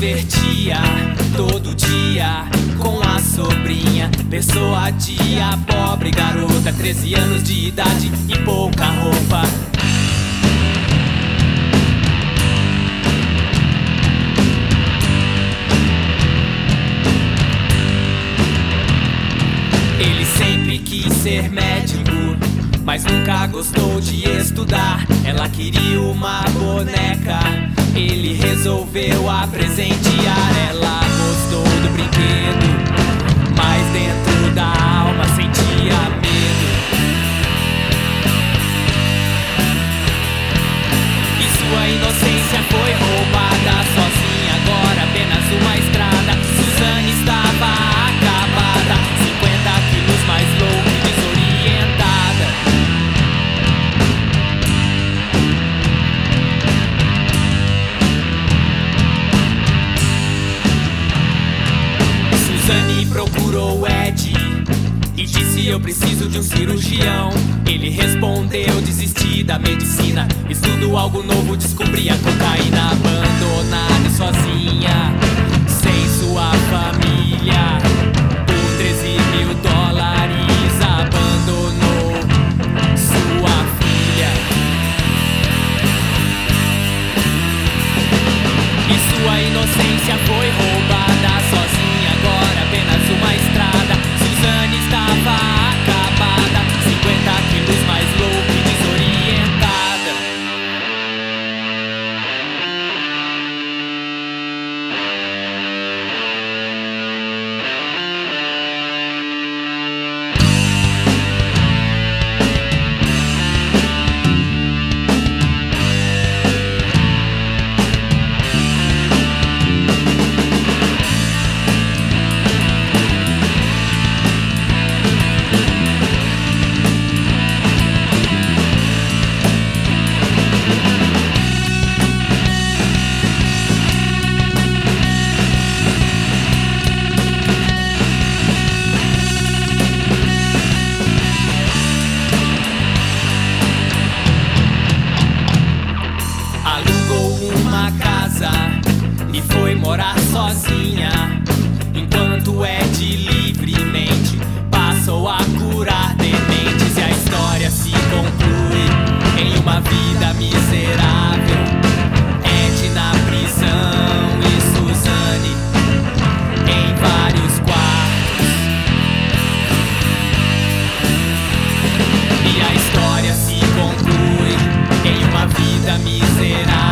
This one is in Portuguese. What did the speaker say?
divertia todo dia com a sobrinha. Persuadia a pobre garota, 13 anos de idade e pouca roupa. Ele sempre quis ser médico, mas nunca gostou de estudar. Ela queria uma boneca, ele resolveu a presentear. Ela gostou do brinquedo, mas dentro da alma sentia medo. E sua inocência foi roubada. Sozinha agora, apenas uma estrada. Suzane estava acabada, 50 quilos mais louca e desorientada. Suzane procurou Ed e disse: eu preciso de um cirurgião. Ele respondeu: desisti da medicina, estudo algo novo, descobri a cocaína. Abandonada e sozinha, sem sua família, por 13 mil dólares abandonou sua filha. E sua inocência foi roubada. Sozinha agora, apenas uma estrada. Suzane estava acabada, 50 quilos mais louca e desorientada. E foi morar sozinha, enquanto Ed livremente passou a curar dementes. E a história se conclui em uma vida miserável. Ed na prisão e Suzane em vários quartos. E a história se conclui em uma vida miserável.